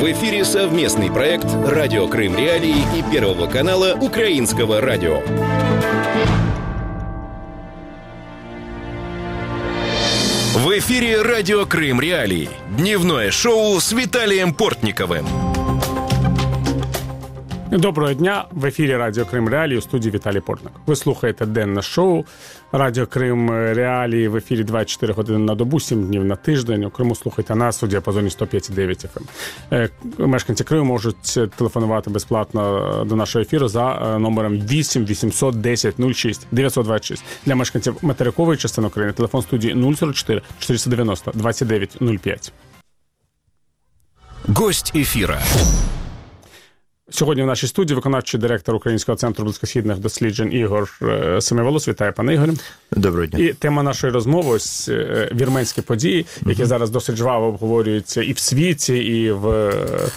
В эфире совместный проект «Радио Крым Реалии» и Первого канала Украинского радио. В эфире «Радио Крым Реалии». Дневное шоу с Виталием Портниковым. Доброго дня. В ефірі Радіо Крим Реалії, у студії Віталій Портник. Ви слухаєте денне шоу Радіо Крим Реалії в ефірі 24 години на добу, 7 днів на тиждень. У Криму слухайте нас у діапазоні 105,9 FM. Мешканці Криму можуть телефонувати безплатно до нашого ефіру за номером 8 800 10 06 926. Для мешканців материкової частини України телефон студії 044 490 29 05. Гость ефіра. Сьогодні в нашій студії виконавчий директор Українського центру близькосхідних досліджень Ігор Семиволос. Вітаю, пане Ігорі. Доброго дня. І тема нашої розмови – ось вірменські події, які зараз досить жваво обговорюються і в світі, і в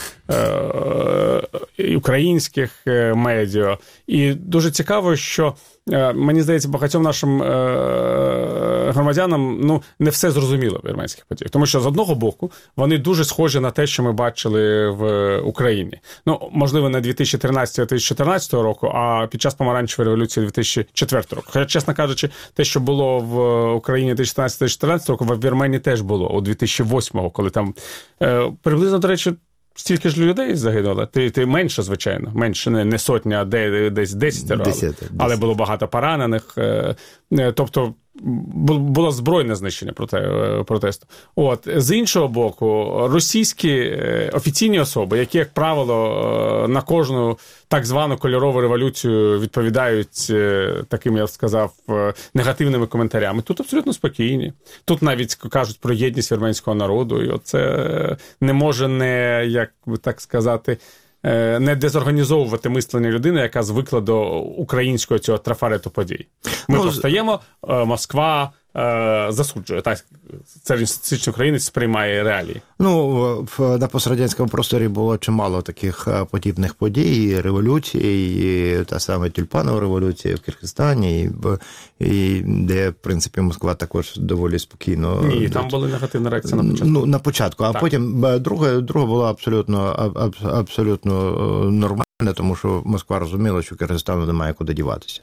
українських медіа. І дуже цікаво, що мені здається, багатьом нашим громадянам не все зрозуміло в вірменських подіях. Тому що, з одного боку, вони дуже схожі на те, що ми бачили в Україні. Можливо, не 2013-2014 року, а під час помаранчевої революції 2004 року. Хоча, чесно кажучи, те, що було в Україні 2014-2014 року, в Вірменії теж було у 2008-го, коли там приблизно, до речі, стільки ж людей загинуло. Ти менше, звичайно. Менше, не сотня, а десь 10, але було багато поранених. Тобто, було збройне знищення протесту. З іншого боку, російські офіційні особи, які, як правило, на кожну так звану кольорову революцію відповідають таким, я б сказав, негативними коментарями, тут абсолютно спокійні. Тут навіть кажуть про єдність вірменського народу, і це не може як би так сказати, не дезорганізовувати мислення людини, яка звикла до українського цього трафарету подій. Ми повстаємо, Москва засуджує. Так, середньостатистичний українець сприймає реалії. На пострадянському просторі було чимало таких подібних подій, революцій, і та саме тюльпанова революція в Киргизстані, і де, в принципі, Москва також доволі спокійно... Ні, там були негативні реакції на початку. На початку, а так. Потім друга була абсолютно нормальна, тому що Москва розуміла, що Киргизстану немає куди діватися.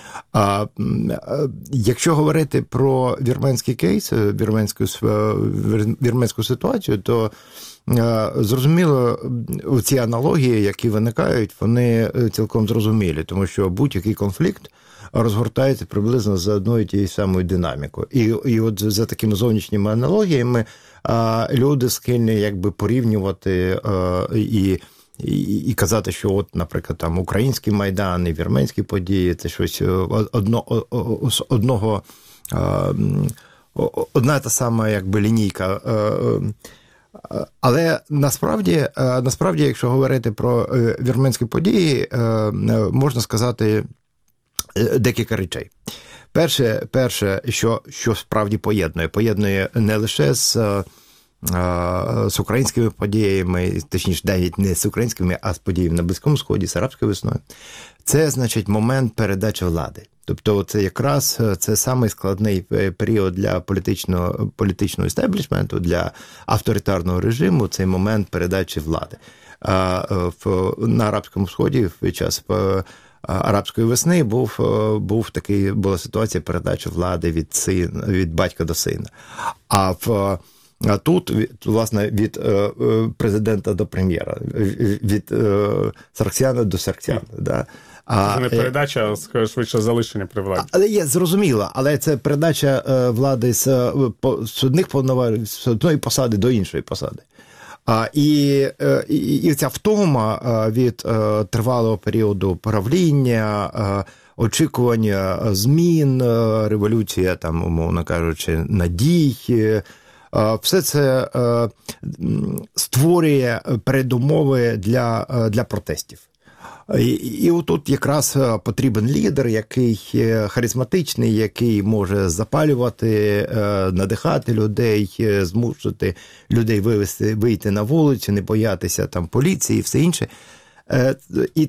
Якщо говорити про вірменський кейс, вірменську ситуацію, то зрозуміло, ці аналогії, які виникають, вони цілком зрозумілі, тому що будь-який конфлікт розгортається приблизно за одною і тією самою динамікою. І от за такими зовнішніми аналогіями люди схильні якби порівнювати і казати, що наприклад, там український Майдан і вірменські події – це щось одна та сама якби лінійка. Але насправді, якщо говорити про вірменські події, можна сказати декілька речей. Перше, що справді поєднує не лише з українськими подіями, точніше, навіть не з українськими, а з подіями на Близькому Сході, з арабською весною. Це, значить, момент передачі влади. Тобто, це якраз це самий складний період для політичного істеблішменту, для авторитарного режиму, цей момент передачі влади. На Арабському Сході в час арабської весни була ситуація передачі влади від батька до сина. А тут, власне, від президента до прем'єра, від Сарксяна до Сарксяна. Да. Це не передача, а швидше залишення при владі. Але є, зрозуміло, але це передача влади з одної посади до іншої посади. І ця втома від тривалого періоду правління, очікування змін, революція, там, умовно кажучи, надій, все це створює передумови для протестів. І отут якраз потрібен лідер, який харизматичний, який може запалювати, надихати людей, змусити людей вийти на вулицю, не боятися там поліції і все інше. І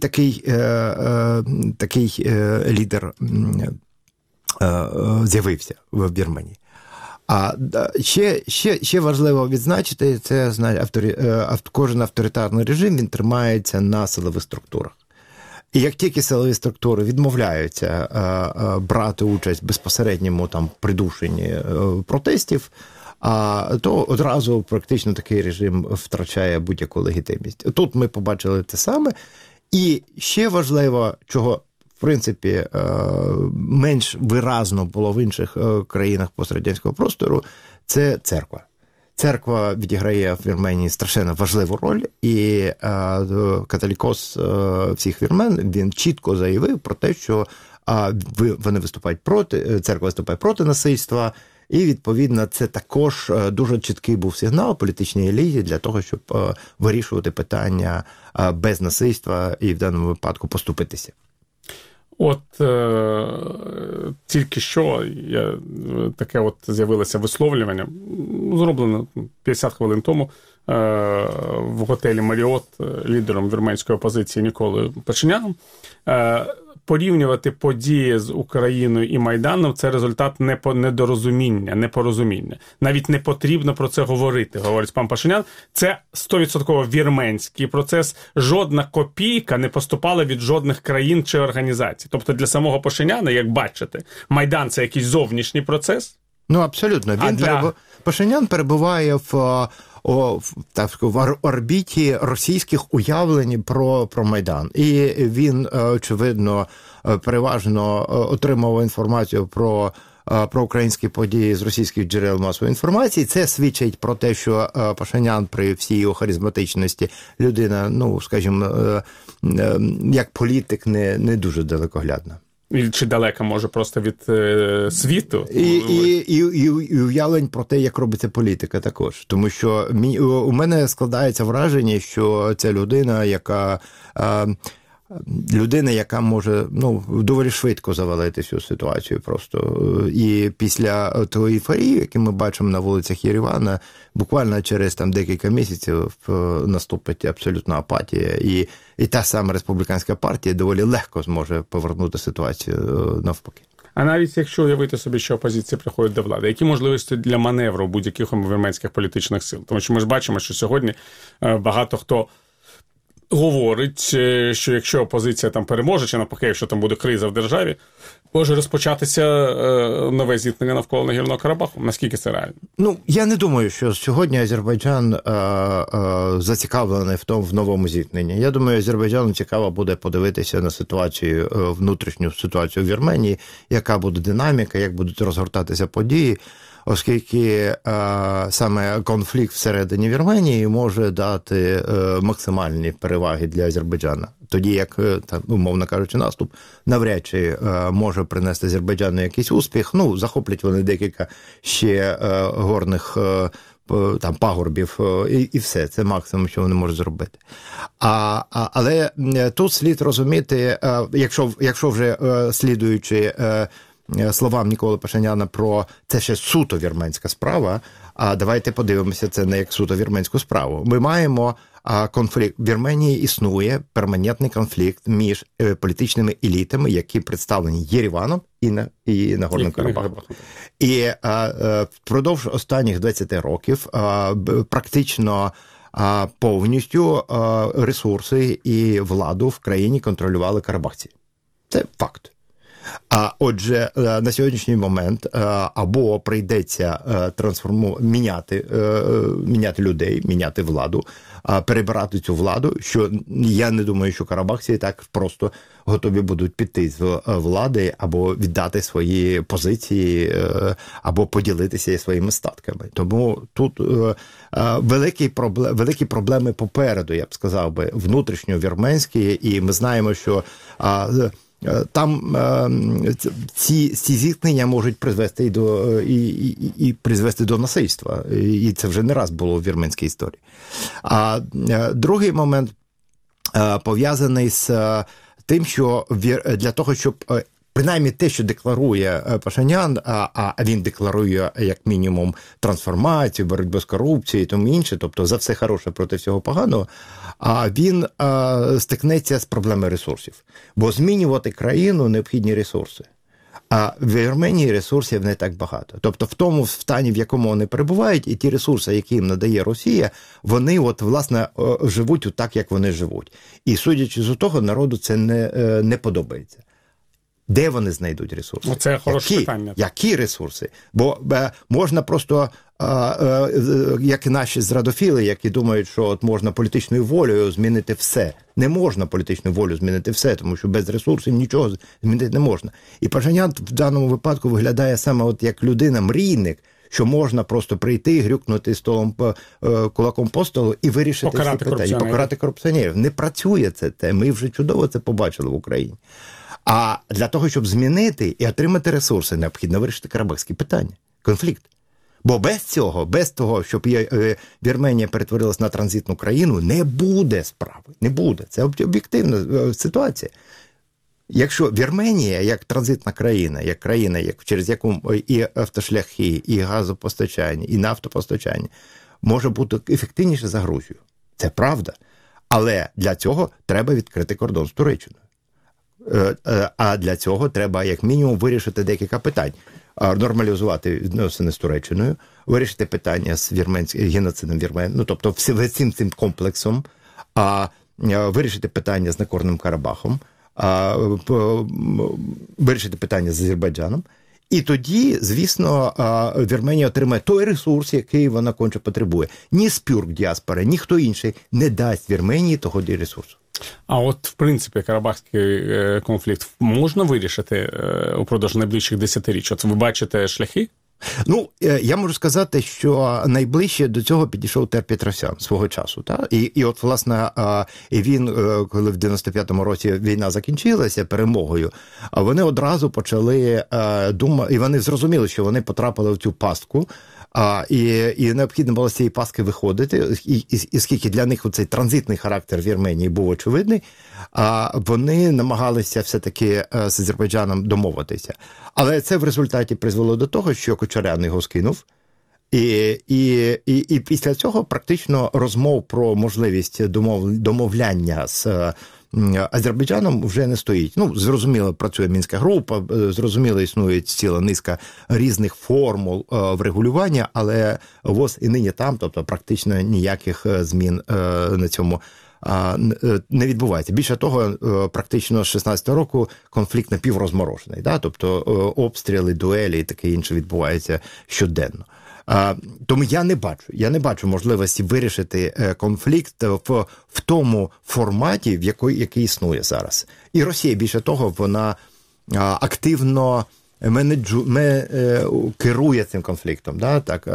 такий лідер з'явився в Вірменії. А ще важливо відзначити, це кожен авторитарний режим, він тримається на силових структурах. І як тільки силові структури відмовляються брати участь в безпосередньому там придушенні протестів, то одразу практично такий режим втрачає будь-яку легітимність. Тут ми побачили те саме. І ще важливо, чого, в принципі, менш виразно було в інших країнах пострадянського простору, це церква. Церква відіграє в Вірменії страшенно важливу роль, і католікос всіх вірмен, він чітко заявив про те, що вони виступають церква виступає проти насильства, і, відповідно, це також дуже чіткий був сигнал політичній еліті для того, щоб вирішувати питання без насильства і в даному випадку поступитися. От тільки що таке от з'явилося висловлювання, зроблено 50 хвилин тому, в готелі Маріот лідером вірменської опозиції Ніколою Пашиняном. Порівнювати події з Україною і Майданом – це результат недорозуміння, непорозуміння. Навіть не потрібно про це говорити, говорить пан Пашинян. Це 100% вірменський процес. Жодна копійка не поступала від жодних країн чи організацій. Тобто для самого Пашиняна, як бачите, Майдан – це якийсь зовнішній процес. Ну, абсолютно. Пашинян перебуває в орбіті російських уявлень про Майдан. І він, очевидно, переважно отримав інформацію про українські події з російських джерел масової інформації. Це свідчить про те, що Пашинян при всій його харизматичності людина, ну, скажімо, як політик не дуже далекоглядна. Чи далека, може, просто від світу? І уявлень про те, як робиться політика також. Тому що у мене складається враження, що ця людина, яка може доволі швидко завалити всю ситуацію просто. І після тої ейфорії, яку ми бачимо на вулицях Єревана, буквально через декілька місяців наступить абсолютна апатія. І та сама республіканська партія доволі легко зможе повернути ситуацію навпаки. А навіть якщо уявити собі, що опозиція приходить до влади, які можливості для маневру будь-яких вірменських політичних сил? Тому що ми ж бачимо, що сьогодні багато хто говорить, що якщо опозиція там переможе, чи навпаки, якщо там буде криза в державі, може розпочатися нове зіткнення навколо Нагірного Карабаху. Наскільки це реально? Ну, я не думаю, що сьогодні Азербайджан зацікавлений в новому зіткненні. Я думаю, Азербайджану цікаво буде подивитися на ситуацію, внутрішню ситуацію в Вірменії, яка буде динаміка, як будуть розгортатися події, оскільки саме конфлікт всередині Вірменії може дати максимальні переваги для Азербайджану. Тоді як, умовно кажучи, наступ навряд чи може принести Азербайджану якийсь успіх. Ну, захоплять вони декілька ще горних пагорбів і все. Це максимум, що вони можуть зробити. Але тут слід розуміти, якщо вже слідуючи словам Ніколи Пашиняна про це ще суто вірменська справа, а давайте подивимося це не як суто вірменську справу. Ми маємо конфлікт. В Вірменії існує перманентний конфлікт між політичними елітами, які представлені Єреваном і Нагорним Карабахом. І впродовж останніх 20 років практично повністю ресурси і владу в країні контролювали карабахці. Це факт. Отже, на сьогоднішній момент або прийдеться міняти людей, міняти владу, перебирати цю владу, що я не думаю, що карабахці так просто готові будуть піти з влади або віддати свої позиції, або поділитися своїми статками. Тому тут великі проблеми попереду, я б сказав би, внутрішньо-вірменські, і ми знаємо, що там ці зіткнення можуть призвести до насильства. І це вже не раз було в вірменській історії. А другий момент пов'язаний з тим, що для того, щоб принаймні те, що декларує Пашинян, а він декларує як мінімум трансформацію, боротьбу з корупцією і тому інше, тобто за все хороше проти всього поганого, він стикнеться з проблемою ресурсів. Бо змінювати країну необхідні ресурси. А в Вірменії ресурсів не так багато. Тобто в тому стані, в якому вони перебувають, і ті ресурси, які їм надає Росія, вони власне живуть так, як вони живуть. І судячи з того, народу це не подобається. Де вони знайдуть ресурси? Це хороше питання. Які ресурси? Бо можна просто, як і наші зрадофіли, які думають, що от можна політичною волею змінити все. Не можна політичною волею змінити все, тому що без ресурсів нічого змінити не можна. І Пашинян в даному випадку виглядає саме от як людина-мрійник, що можна просто прийти, грюкнути столом, кулаком по столу і вирішити всі питання. І покарати корупціонерів. Не працює це. Ми вже чудово це побачили в Україні. А для того, щоб змінити і отримати ресурси, необхідно вирішити карабахські питання, конфлікт. Бо без цього, без того, щоб Вірменія перетворилась на транзитну країну, не буде справи. Не буде. Це об'єктивна ситуація. Якщо Вірменія, як транзитна країна, через яку і автошляхи, і газопостачання, і нафтопостачання, може бути ефективніше за Грузію. Це правда. Але для цього треба відкрити кордон з Туреччиною. А для цього треба, як мінімум, вирішити декілька питань. Нормалізувати відносини з Туреччиною, вирішити питання з геноцидом Вірмен, тобто всім цим комплексом, вирішити питання з Нагорним Карабахом, вирішити питання з Азербайджаном. І тоді, звісно, Вірменія отримає той ресурс, який вона конче потребує. Ні спюрк діаспори, ні хто інший не дасть Вірменії того ресурсу. А от, в принципі, карабахський конфлікт можна вирішити упродовж найближчих десятиріч? От ви бачите шляхи? Я можу сказати, що найближче до цього підійшов Тер Петросян свого часу. Та? І от, власне, він, коли в 95-му році війна закінчилася перемогою, вони одразу почали думати, і вони зрозуміли, що вони потрапили в цю пастку, і необхідно було з цієї пастки виходити, і скільки для них цей транзитний характер Вірменії був очевидний, вони намагалися все-таки з Азербайджаном домовитися. Але це в результаті призвело до того, що Кочарян його скинув, і після цього практично розмов про можливість домовляння з Азербайджаном вже не стоїть. Зрозуміло, працює Мінська група, зрозуміло, існує ціла низка різних формул врегулювання, але ВОЗ і нині там, тобто практично ніяких змін на цьому не відбувається. Більше того, практично з 16-го року конфлікт напіврозморожений. Да? Тобто обстріли, дуелі і таке інше відбувається щоденно. Тому я не бачу можливості вирішити конфлікт в тому форматі, який існує зараз. І Росія, більше того, вона активно керує цим конфліктом. Да? Так,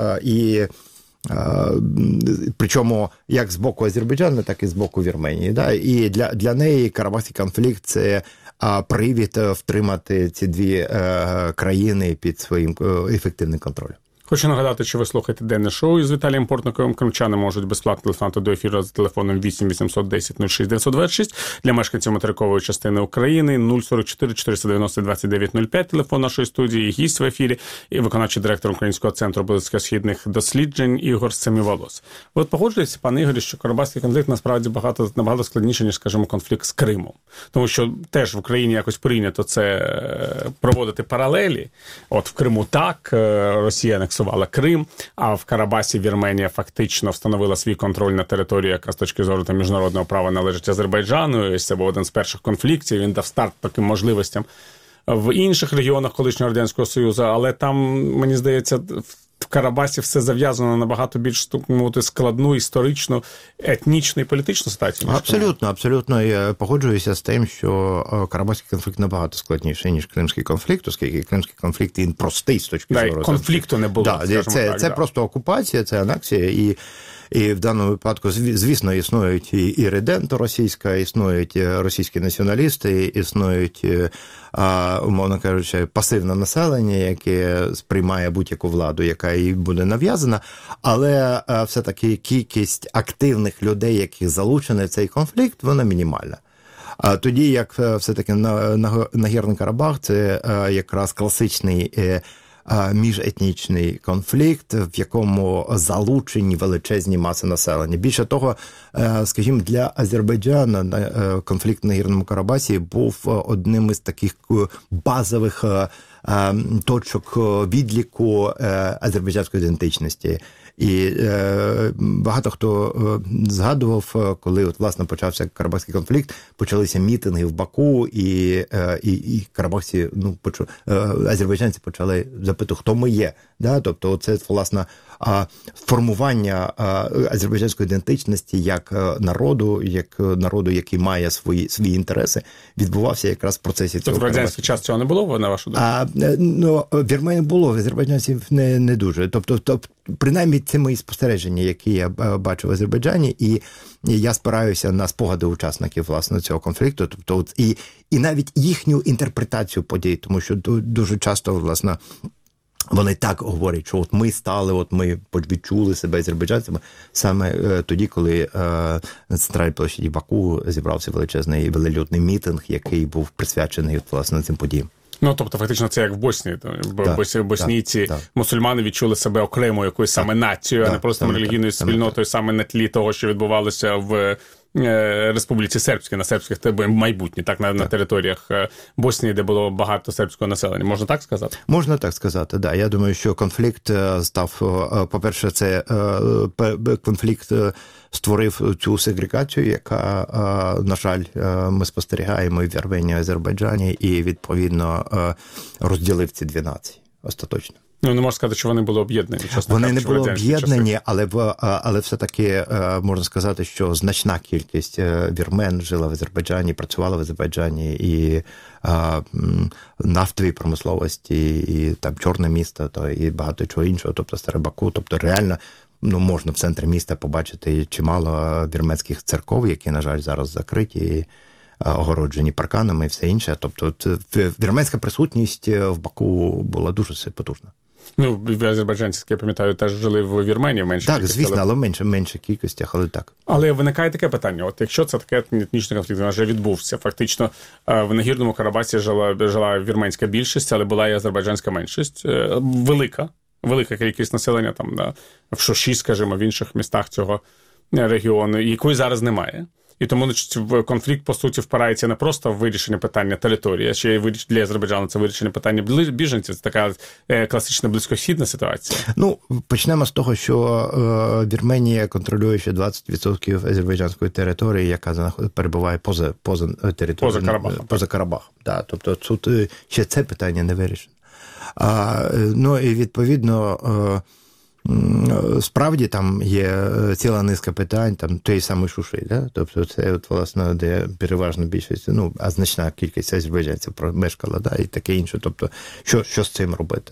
причому як з боку Азербайджану, так і з боку Вірменії. Да? І для неї Карабахський конфлікт – це привід втримати ці дві країни під своїм ефективним контролем. Хочу нагадати, що ви слухаєте денне шоу із Віталієм Портниковим. Кримчани можуть безплатно телефонувати до ефіру за телефоном 8 810 06 926. Для мешканців материкової частини України 044 490 2905. Телефон нашої студії. Гість в ефірі і виконавчий директор Українського центру близькосхідних досліджень Ігор Семіволос. Ви от погоджуєтеся, пане Ігорі, що Карабахський конфлікт насправді набагато складніше, ніж, скажімо, конфлікт з Кримом. Тому що теж в Україні якось прийнято це проводити паралелі. От в Криму так, Росія анексувала Крим, а в Карабасі Вірменія фактично встановила свій контроль на територію, яка з точки зору міжнародного права належить Азербайджану. І це був один з перших конфліктів. Він дав старт таким можливостям в інших регіонах колишнього Радянського Союзу, але там, мені здається, в Карабасі все зав'язано на набагато більш складну, історичну, етнічну і політичну ситуацію. Абсолютно. Я погоджуюся з тим, що Карабахський конфлікт набагато складніший, ніж Кримський конфлікт, оскільки Кримський конфлікт, він простий з точки зору. Конфлікту не було. Це просто окупація, це анексія, і в даному випадку, звісно, існують і реденто російська, існують російські націоналісти, існують, умовно кажучи, пасивне населення, яке сприймає будь-яку владу, яка їй буде нав'язана, але все-таки кількість активних людей, які залучені в цей конфлікт, вона мінімальна. Тоді, як все-таки Нагорний Карабах, це якраз класичний міжетнічний конфлікт, в якому залучені величезні маси населення. Більше того, скажімо, для Азербайджану конфлікт на Нагірному Карабасі був одним із таких базових точок відліку азербайджанської ідентичності. І багато хто згадував, коли власне почався Карабахський конфлікт, почалися мітинги в Баку, і карабахці, азербайджанці почали запитувати, хто ми є. Да? Тобто це, власне, формування азербайджанської ідентичності як народу, який має свої інтереси, відбувався якраз в процесі цього. Тобто в радянський час цього не було, на вашу думку? В Вірменії було, в азербайджанців не дуже. Тобто, принаймні, це мої спостереження, які я бачу в Азербайджані, і я спираюся на спогади учасників, власне, цього конфлікту, тобто, і навіть їхню інтерпретацію подій, тому що дуже часто, власне, вони так говорять, що ми відчули себе азербайджанцями саме тоді, коли на центральній площаді Баку зібрався величезний велелюдний мітинг, який був присвячений, власне, цим подіям. Тобто, фактично, це як в Боснії. Боснійці, мусульмани відчули себе окремою якоюсь саме нацією, а не просто релігійною спільнотою саме на тлі того, що відбувалося в Республіці Сербській, на сербських майбутнє, на територіях Боснії, де було багато сербського населення. Можна так сказати? Можна так сказати, да. Я думаю, що конфлікт став, по-перше, це конфлікт створив цю сегрегацію, яка, на жаль, ми спостерігаємо і в Вірменії, і в Азербайджані, і, відповідно, розділив ці дві нації остаточно. Не можна сказати, що вони були об'єднані. Вони не були об'єднані, але все-таки можна сказати, що значна кількість вірмен жила в Азербайджані, працювала в Азербайджані, і нафтовій промисловості, і там Чорне місто, і багато чого іншого, тобто Старе Баку, тобто реально можна в центрі міста побачити чимало вірменських церков, які, на жаль, зараз закриті, огороджені парканами і все інше. Тобто вірменська присутність в Баку була дуже потужна. Азербайджанці, як я пам'ятаю, теж жили в Вірменії в меншій кількості. Так, звісно, але в менших кількостях, але так. Але виникає таке питання, якщо це такий етнічний конфлікт, він вже відбувся, фактично в Нагірному Карабасі жила вірменська більшість, але була і азербайджанська меншість, велика кількість населення, в Шоші, скажімо, в інших містах цього регіону, якої зараз немає. І тому конфлікт, по суті, впирається не просто в вирішення питання території, а ще й для Азербайджану це вирішення питання біженців. Це така класична близькосхідна ситуація. Почнемо з того, що Вірменія контролює ще 20% азербайджанської території, яка перебуває поза територією. Поза Карабахом. Да, тобто тут ще це питання не вирішено. І відповідно, справді там є ціла низка питань, там той самий Шуши, да? Тобто це власне, де переважна більшість, а значна кількість азербайджанців мешкала, да? І таке інше. Тобто, що з цим робити?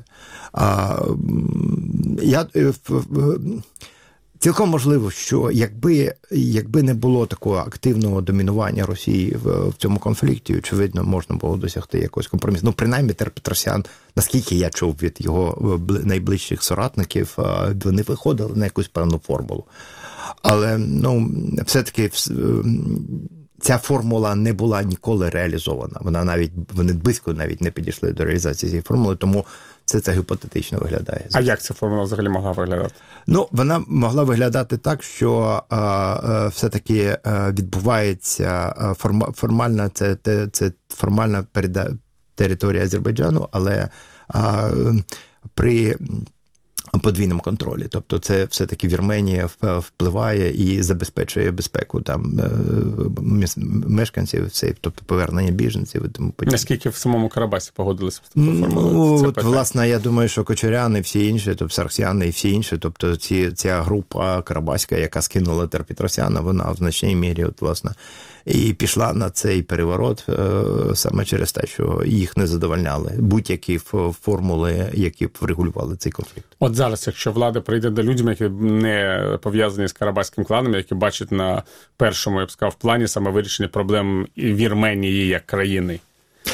Цілком можливо, що якби не було такого активного домінування Росії в цьому конфлікті, очевидно, можна було досягти якогось компромісу. Принаймні, Петросян, наскільки я чув від його найближчих соратників, вони виходили на якусь певну формулу. Але, все-таки ця формула не була ніколи реалізована. Вони близько навіть не підійшли до реалізації цієї формули, тому це гіпотетично виглядає. А як ця формула взагалі могла виглядати? Вона могла виглядати так, що все-таки відбувається формальна, це формальна територія Азербайджану, але при подвійному контролі. Тобто це все-таки Вірменія впливає і забезпечує безпеку там мешканців, тобто повернення біженців і тому подібне. Наскільки в самому Карабасі погодилися з такою формулою? Власне, я думаю, що Кочаряни, всі інші, тобто Сарксяни і всі інші, тобто ця група карабаська, яка скинула Петросяна, вона в значній мірі, власне, і пішла на цей переворот саме через те, що їх не задовольняли будь-які формули, які б врегулювали цей конфлікт. От зараз, якщо влада прийде до людям, які не пов'язані з карабахським кланом, які бачать на першому, я б сказав, плані саме вирішення проблем Вірменії як країни,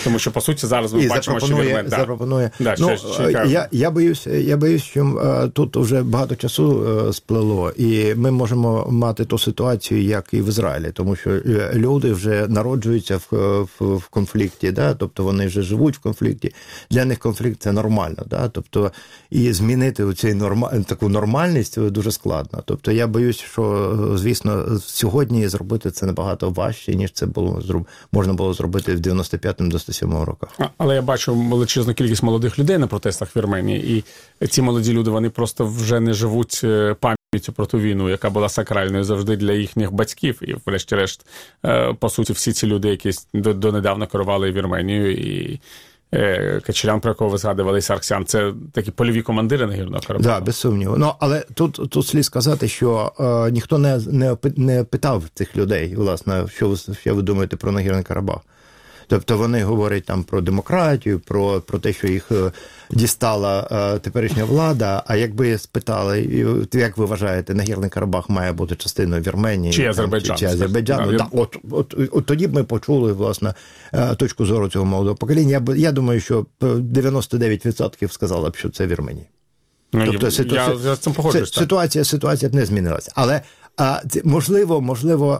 Тому що, по суті, зараз ми бачимо, що Вірмен... запропонує. Я боюсь, що тут вже багато часу сплило, і ми можемо мати ту ситуацію, як і в Ізраїлі, тому що люди вже народжуються в конфлікті, да? Тобто вони вже живуть в конфлікті. Для них конфлікт – це нормально. Да? Тобто, і змінити таку нормальність дуже складно. Тобто я боюсь, що, звісно, сьогодні зробити це набагато важче, ніж це можна було зробити в 95-97 роках. Але я бачу величезну кількість молодих людей на протестах в Вірменії, і ці молоді люди, вони просто вже не живуть пам'яттю про ту війну, яка була сакральною завжди для їхніх батьків. І, врешті-решт, по суті, всі ці люди, які донедавна керували Вірменією, і Качелян, про якого ви згадували, і Сарксян, це такі польові командири Нагірного Карабаху. Так, без сумніву. Але тут слід сказати, що ніхто не питав цих людей, власне, що ви думаєте про Нагірний Карабах. Тобто вони говорять там про демократію, про те, що їх дістала теперішня влада, а якби спитали, як ви вважаєте, Нагірний Карабах має бути частиною Вірменії? Чи Азербайджану? От тоді б ми почули, власне, точку зору цього молодого покоління. Я думаю, що 99% сказали б, що це Вірменія. Тобто, я з цим погоджуюсь. Ситуація не змінилася. Але, можливо,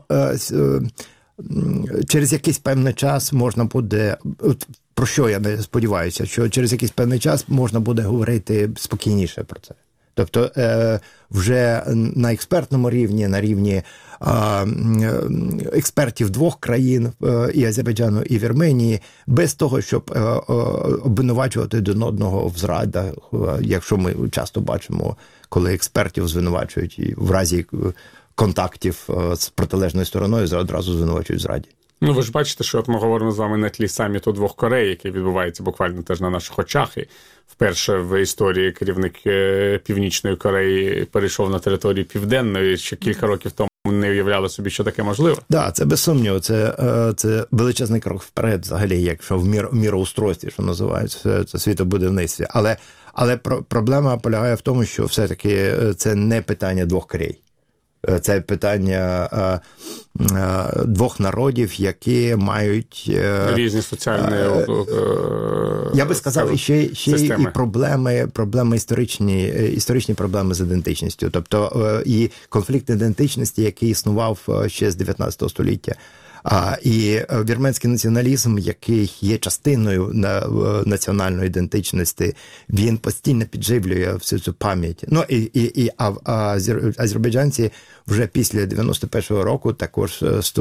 через якийсь певний час можна буде, про що я не сподіваюся, що через якийсь певний час можна буде говорити спокійніше про це. Тобто вже на експертному рівні, на рівні експертів двох країн, і Азербайджану, і Вірменії, без того, щоб обвинувачувати один одного в зрадах, якщо ми часто бачимо, коли експертів звинувачують в разі контактів з протилежною стороною, одразу звинувачують в зраді. Ну, ви ж бачите, що от ми говоримо з вами на тлі саміту двох Корей, який відбувається буквально теж на наших очах. І вперше в історії керівник Північної Кореї перейшов на територію Південної, ще кілька років тому не уявляли собі, що таке можливо. Так, це без сумніву. Це величезний крок вперед, взагалі, якщо в міроустройстві, що називається, це світобудівництві. Але проблема полягає в тому, що все-таки це не питання двох Корей. Це питання двох народів, які мають різні соціальні я би сказав, ще і проблеми історичні проблеми з ідентичністю. Тобто і конфлікт ідентичності, який існував ще з 19 століття. І вірменський націоналізм, який є частиною національної ідентичності, він постійно підживлює всю цю пам'ять. Ну, азербайджанці вже після 91-го року також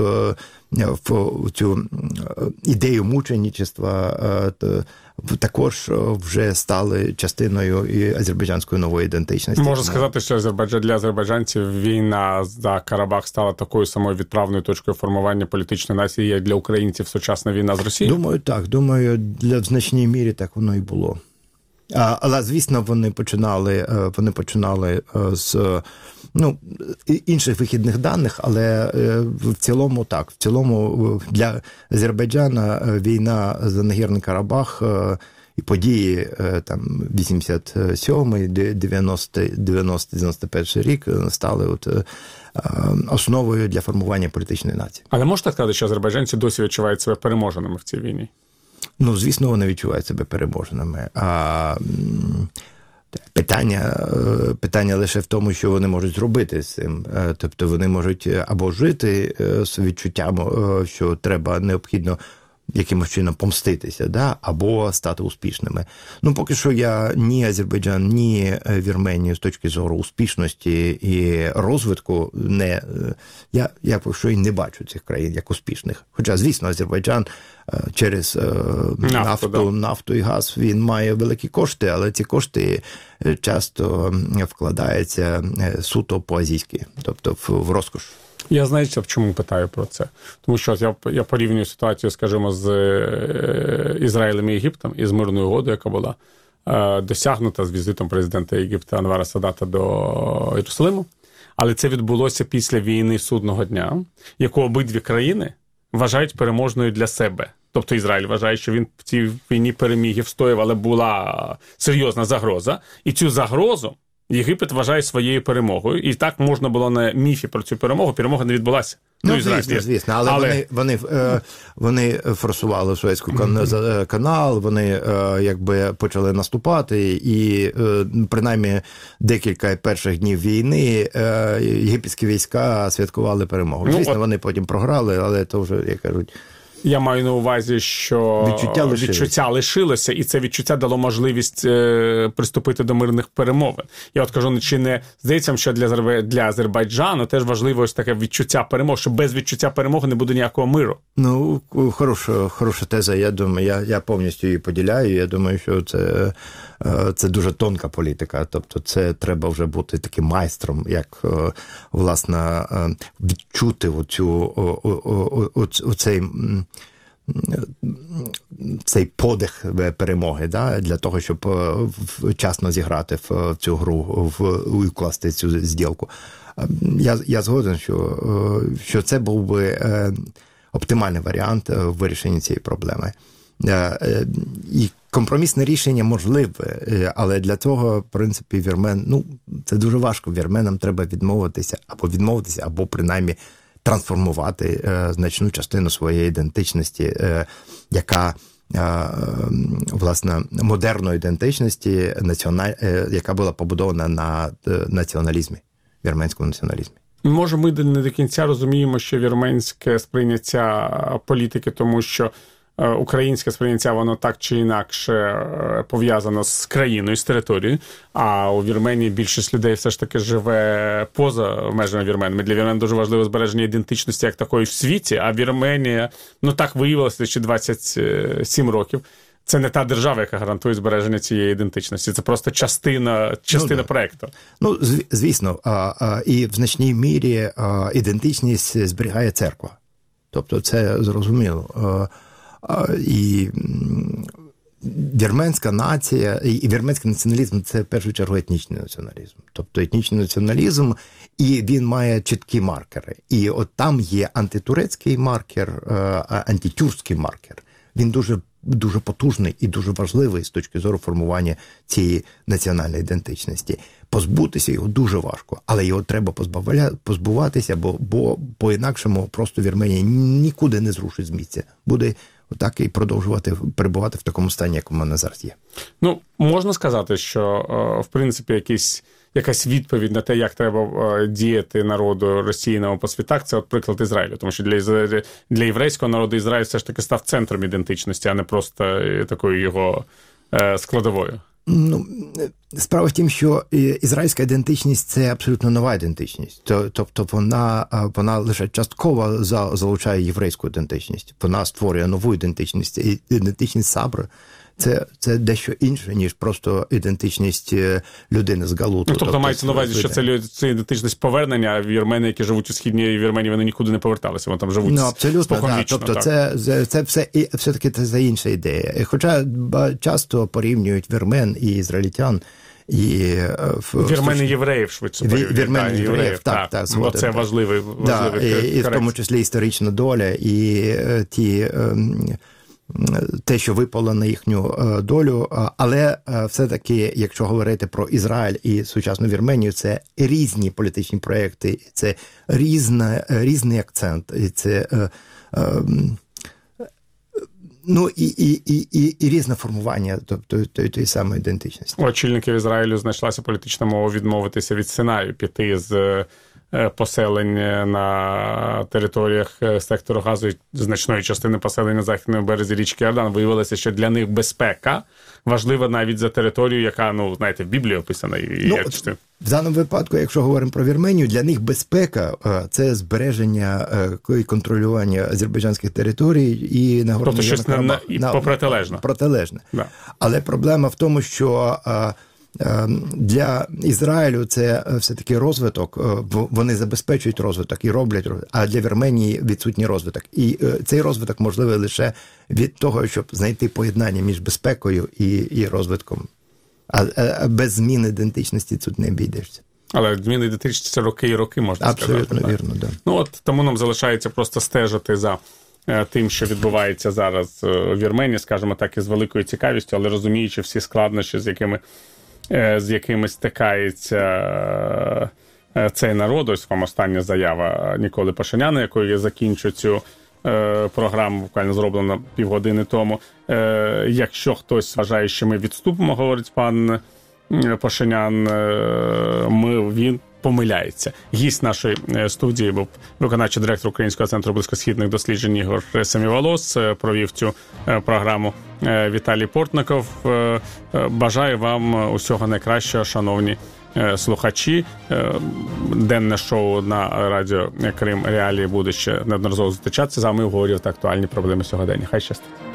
в цю ідею мученичества також вже стали частиною і азербайджанської нової ідентичності. Можна сказати, що для азербайджанців війна за Карабах стала такою самою відправною точкою формування політичної нації, як для українців сучасна війна з Росією? Думаю, так. Думаю, в значній мірі так воно і було. Але, звісно, вони починали з інших вихідних даних, але в цілому так. В цілому для Азербайджана війна за Нагірний Карабах і події там 87-й, 90-91 рік стали основою для формування політичної нації. Але можете сказати, що азербайджанці досі відчувають себе переможеними в цій війні? Ну, звісно, вони відчувають себе переможеними. Питання лише в тому, що вони можуть зробити з цим. Тобто вони можуть або жити з відчуттям, що необхідно якимось чином помститися, да? Або стати успішними. Ну, поки що я ні Азербайджан, ні Вірменію з точки зору успішності і розвитку я поки що і не бачу цих країн як успішних. Хоча, звісно, Азербайджан через нафту і газ, він має великі кошти, але ці кошти часто вкладаються суто по-азійськи, тобто в розкош. Я, знаєте, в чому питаю про це? Тому що я порівнюю ситуацію, скажімо, з Ізраїлем і Єгиптом і з мирною угодою, яка була досягнута з візитом президента Єгипта Анвара Садата до Єрусалиму. Але це відбулося після війни судного дня, яку обидві країни вважають переможною для себе. Тобто Ізраїль вважає, що він в цій війні переміг і встояв, але була серйозна загроза. І цю загрозу Єгипет вважає своєю перемогою. І так можна було на міфі про цю перемогу. Перемога не відбулася. Звісно. Але вони форсували Суецький канал, вони якби почали наступати, і принаймні декілька перших днів війни єгипетські війська святкували перемогу. Звісно, вони потім програли, але це вже, як кажуть... Я маю на увазі, що відчуття лишилося, і це відчуття дало можливість приступити до мирних перемовин. Я от кажу, чи не здається, що для Азербайджану теж важливо ось таке відчуття перемоги, що без відчуття перемоги не буде ніякого миру. Ну, хороша теза, я думаю, я повністю її поділяю, я думаю, що це дуже тонка політика, тобто це треба вже бути таким майстром, як, власне, відчути цей подих перемоги, да, для того, щоб вчасно зіграти в цю гру, укласти цю зділку. Я згоден, що це був би оптимальний варіант вирішення цієї проблеми. І компромісне рішення можливе, але для того, в принципі, це дуже важко. Вірменам треба відмовитися, або принаймні трансформувати значну частину своєї ідентичності, яка, власне, модерної ідентичності, яка була побудована на націоналізмі, вірменському націоналізмі. Може, ми не до кінця розуміємо, що вірменське сприйняття політики, тому що українське сприйняття, воно так чи інакше пов'язано з країною, з територією, а у Вірменії більшість людей все ж таки живе поза межами Вірменії. Для Вірмен дуже важливо збереження ідентичності як такої в світі, а Вірменія, так виявилося, що 27 років, це не та держава, яка гарантує збереження цієї ідентичності. Це просто частина проєкту. Звісно. І в значній мірі ідентичність зберігає церква. Тобто це зрозуміло. І вірменська нація, і вірменський націоналізм – це в першу чергу етнічний націоналізм. Тобто етнічний націоналізм, і він має чіткі маркери. І от там є антитурецький маркер, антитюркський маркер. Він дуже потужний і дуже важливий з точки зору формування цієї національної ідентичності. Позбутися його дуже важко, але його треба позбуватися, бо по-інакшому просто Вірменія нікуди не зрушить з місця. Буде отак і продовжувати перебувати в такому стані, як у мене зараз є. Можна сказати, що, в принципі, якась відповідь на те, як треба діяти народу російному по світах, це от приклад Ізраїлю. Тому що для єврейського народу Ізраїль все ж таки став центром ідентичності, а не просто такою його складовою. Справа в тім, що ізраїльська ідентичність – це абсолютно нова ідентичність. Тобто вона лише частково залучає єврейську ідентичність. Вона створює нову ідентичність. Ідентичність Сабри – це дещо інше, ніж просто ідентичність людини з Галуту. Тобто мається на увазі, що це ідентичність повернення, а вірмени, які живуть у східній Вірменії, вони нікуди не поверталися, вони там живуть споконвічно. Тобто це все-таки це інша ідея. Хоча часто порівнюють вірмен і ізраїльтян. Вірмени євреїв, швидше порівнюють. Вірмени євреїв, так. Це важливий і в тому числі історична доля, і те, що випало на їхню долю, але все-таки, якщо говорити про Ізраїль і сучасну Вірменію, це різні політичні проекти, це різний акцент, і це і різне формування тієї самої ідентичності. У очільників Ізраїлю знайшлася політична мова відмовитися від Синаю, піти з поселень на територіях сектору Газу і значної частини поселень на західному березі річки Йордан. Виявилося, що для них безпека важлива навіть за територію, яка, в Біблії описана. В даному випадку, якщо говоримо про Вірменію, для них безпека – це збереження і контролювання азербайджанських територій і Тобто щось протилежне. Да. Але проблема в тому, що для Ізраїлю це все-таки розвиток, вони забезпечують розвиток і роблять розвиток, а для Вірменії відсутній розвиток. І цей розвиток можливий лише від того, щоб знайти поєднання між безпекою і розвитком. А без зміни ідентичності тут не обійдешся. Але зміни ідентичності – це роки і роки, можна Абсолютно сказати. Абсолютно вірно, так. Да. Тому нам залишається просто стежити за тим, що відбувається зараз у Вірменії, скажімо так, із великою цікавістю, але розуміючи всі складнощі, з якими з якими стикається цей народ. Ось вам остання заява Ніколи Пашиняна, якою я закінчу цю програму, буквально зроблена півгодини тому. Якщо хтось вважає, що ми відступимо, говорить пан Пашинян, він помиляється. Гість нашої студії був виконавчий директор Українського центру близькосхідних досліджень Ігор Семіволос. Провів цю програму Віталій Портников. Бажаю вам усього найкращого, шановні слухачі. Денне шоу на радіо Крим Реалії буде ще неодноразово зустрічатися. З вами обговорювати актуальні проблеми сьогодення. Хай щастить.